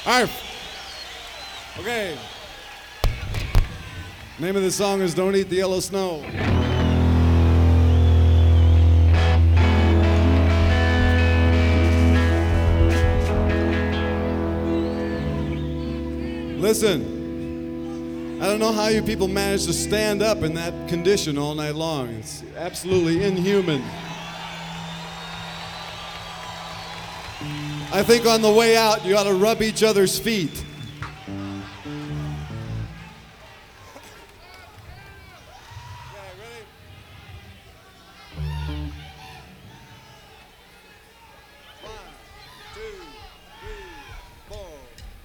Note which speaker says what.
Speaker 1: Arf. Okay. Name of the song is Don't Eat the Yellow Snow. Listen, I don't know how you people manage to stand up in that condition all night long. It's absolutely inhuman. I think on the way out, you ought to rub each other's feet.